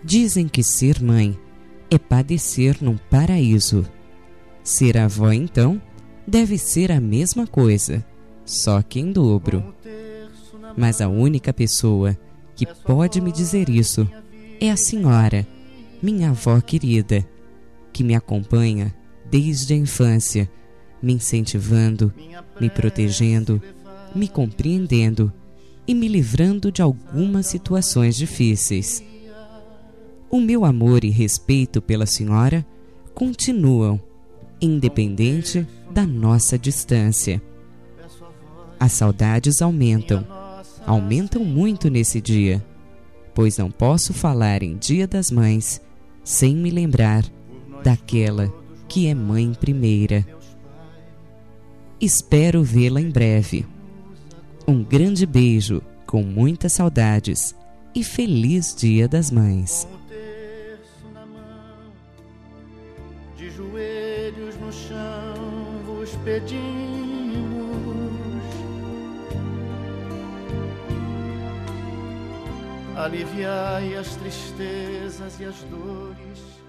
Dizem que ser mãe é padecer num paraíso. Ser avó, então, deve ser a mesma coisa, só que em dobro. Mas a única pessoa que pode me dizer isso é a senhora, minha avó querida, que me acompanha desde a infância, me incentivando, me protegendo, me compreendendo e me livrando de algumas situações difíceis. O meu amor e respeito pela senhora continuam, independente da nossa distância. As saudades aumentam muito nesse dia, pois não posso falar em Dia das Mães sem me lembrar daquela que é mãe primeira. Espero vê-la em breve. Um grande beijo, com muitas saudades, e feliz Dia das Mães. Com o terço na mão, de joelhos no chão vos pedimos, aliviai as tristezas e as dores